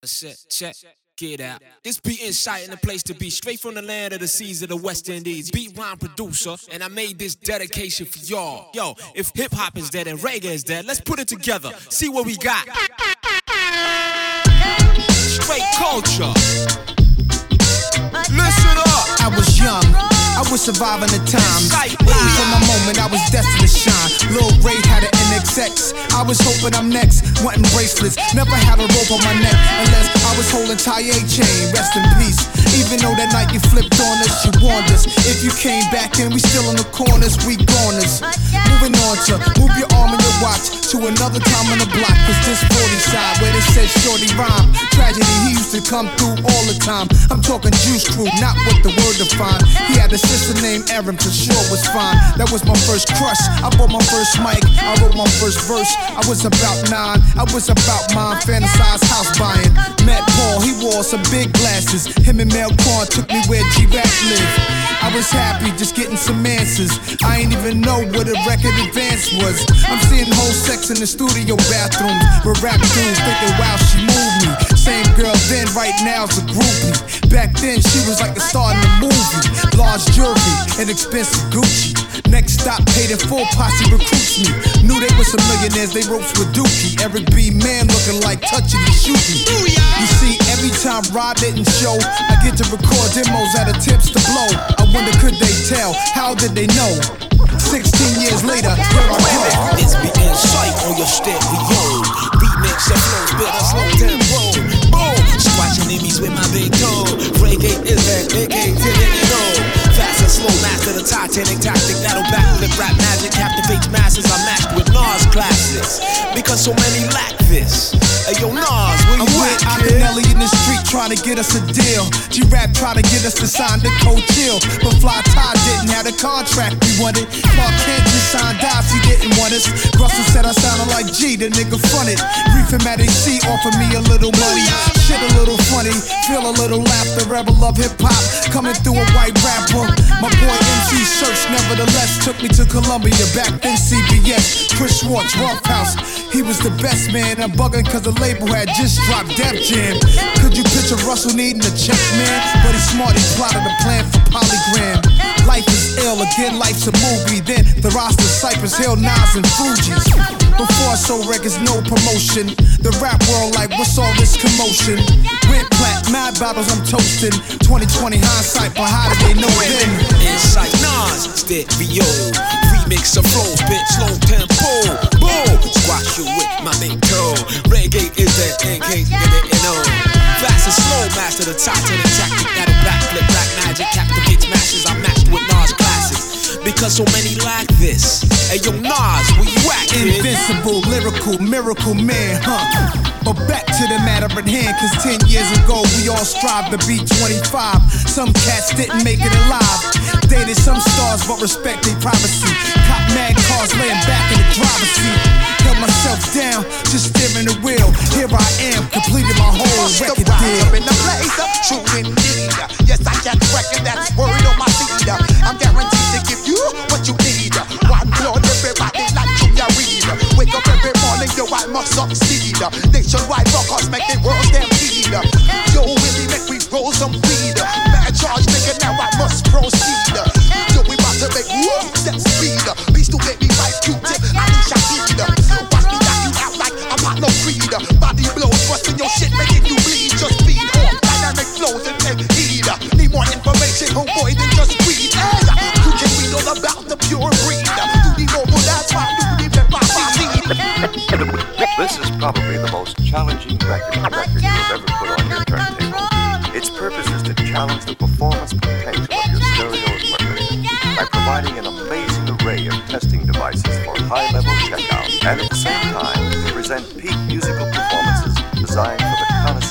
Check, get out. This beat insight in the place to be, straight from the land of the seas of the West Indies. Beat rhyme producer, and I made this dedication for y'all. Yo, if hip hop is dead and reggae is dead, let's put it together. See what we got. Straight culture. Listen up. I was young, I was surviving the times. Waiting for my moment, I was destined to shine. Lil Ray had an NXX, I was hoping I'm next. Wanting bracelets, never had a rope on my neck unless I was holding Taye chain. Rest in peace. Even though that night you flipped on us, you warned us. If you came back and we still in the corners, we goners. Moving on to move your arm and your watch to another time on the block. Cause this 40 side where they said shorty rhyme. Tragedy, he used to come through all the time. I'm talking Juice Crew, not what the word defined. He had a sister named Erin, for sure was fine. That was my first crush. I bought my first mic, I wrote my first verse. I was about 9, I was about mine. Fantasized house buying. Met Paul, he wore some big glasses. Him and Mel Korn took me where G-Rap lived. I was happy just getting some answers. I ain't even know what a record advance was. I'm seeing whole sex in the studio bathrooms where rap dudes thinking, wow, she moved me. Same girl then, right now's a groupie. Back then, she was like the star in the movie. Large jewelry and expensive Gucci. Next stop, paid in full, posse recruits me. Knew they were some millionaires, they ropes with Dookie. Eric B. Man looking like touching and shooting. You see, every time Rob didn't show, I get to record demos at attempts to blow. I wonder, could they tell? How did they know? 16 years later, here I go. It's beat insight on your stereo. Beat mix and flows, bit a slow tempo. Boom, squashing enemies with my big toe. Reggae is that AK, didn't you know? Fast and slow, master the Titanic tactic. That'll backflip rap magic, captivates masses. I'm matched with Nas classics because so many lack this. Hey yo, Nas, where you at, kid? Akinelli in the street trying to get us a deal. G-Rap tried to get us to sign the Cold Chill, but Fly Ty didn't have the contract we wanted. Clark Kent just signed Dice, he didn't want us. Russell said I sounded like G, the nigga fronted. Reef him at AC, offered me a little money. Shit a little funny, feel a little laughter. Rebel of hip-hop, coming through a white rapper. My boy MC Church nevertheless took me to Columbia, back then CBS. Chris Schwartz, Rough House, he was the best man. I'm bugging cause the label had just dropped Def Jam. Could you picture Russell needing a check, man? But he's smart, he plotted a plan for Polygram. Life is ill, again life's a movie. Then the roster Cypress Hill, Nas and Fugees. Before I sold records, no promotion. The rap world like, what's all this commotion? Went plat, mad battles I'm toasting. 2020 hindsight, but how did they know then? Insight, Nas, stereo. Remix of flows, bit slow tempo. Boom, squash you with my big toe. Reggae is that NK, didn't know. Fast and slow, master the Titanic tactic. That'll backflip rap magic, captivates masses. I'm matched with Nas classics because so many lack this. Hey yo, Nas, where you at, kid? Invincible, lyrical, miracle man, huh? But back to the matter at hand, cause 10 years ago we all strived to be 25. Some cats didn't make it alive. Dated some stars but respect their privacy. Cop mad cars laying back in the driver's seat. Held myself down, just steering the wheel. Here I am, completed my whole record deal. In the place of true indeed. Yes, I get record, that's word on my seed. I'm guaranteed to give you what you need. One blood, everybody like Junior Reed. Wake up every morning, yo, I must succeed. Nationwide rockers make the world stampede. Yo, Willie, make we roll some weed. Bad charge, nigga, now I must proceed. Yo, we about to make set speed. Beast to make me fight Q-tip, I need Shahid. Watch me knock you out like I'm not no creed. Body blows, busting your shit, making you bleed. Just feed on dynamic flows and take heed. Need more information, homeboy, than just weed. You can read all about the pure breed. Do the noble, that's why do the This is probably the most challenging record you have ever put on your turntable. Its purpose is to challenge the performance potential of your stereo equipment by providing an amazing array of testing devices for high-level checkout, and at the same time, to present peak musical performances designed for the connoisseur.